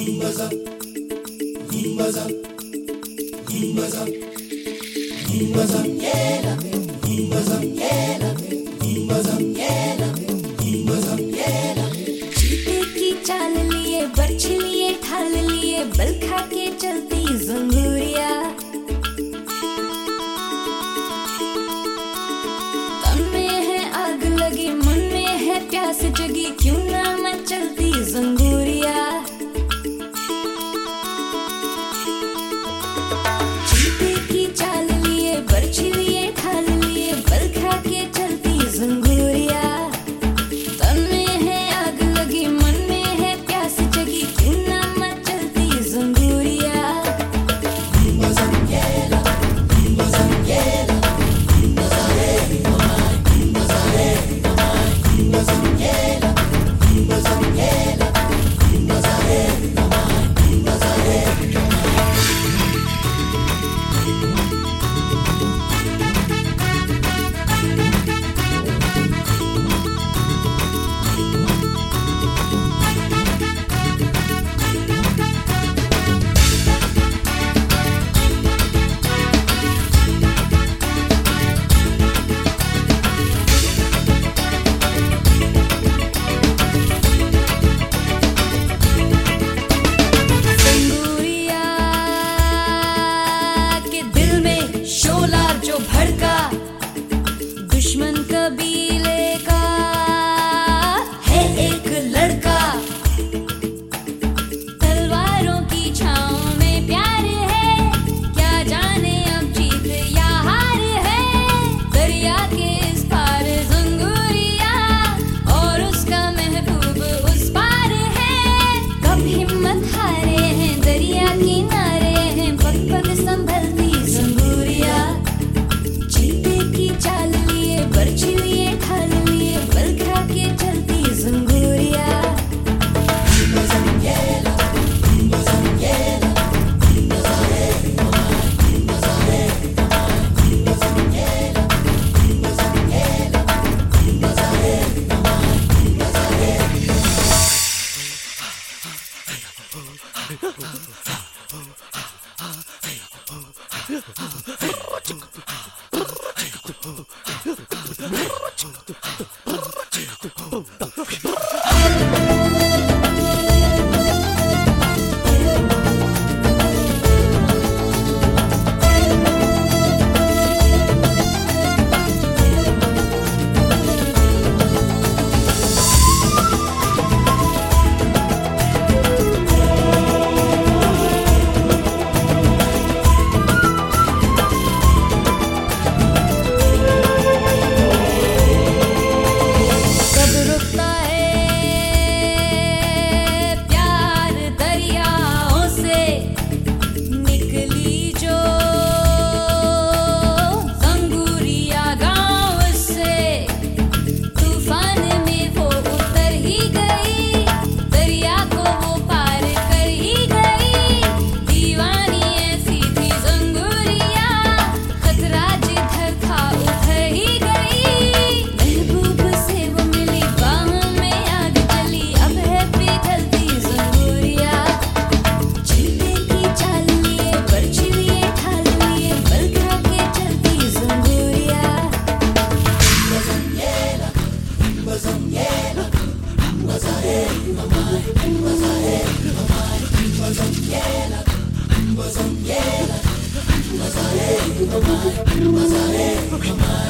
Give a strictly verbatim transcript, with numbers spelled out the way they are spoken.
चीते की चाल लिए, बर्छी लिए, ठाल लिए, बल खा के चलती जंगूरिया। तन में है आग लगी, मन में है प्यास जगी, क्यों ना मन चलती जंगूरिया। चीते की चाल लिए, बर्छी लिए, ठाल लिए, बल खा के चलती जंगूरिया। तन में है आग लगी, मन में है प्यास जगी, क्यों ना मन चलती जंगूरिया। जो भड़का दुश्मन कबीले का है एक लड़का। तलवारों की छांव में प्यार है, क्या जाने अब जीत या हार है। दरिया के इस पार जंगूरिया, और उसका महबूब उस पार है। कब हिम्मत हारे हैं, दरिया किनारे हैं, पग पग संभलती जंगूरिया। चाल लिए, बर्छी लिए, ठाल लिए, बल खा के चलती जंगूरिया। Mazare, mazare, mazare, mazare.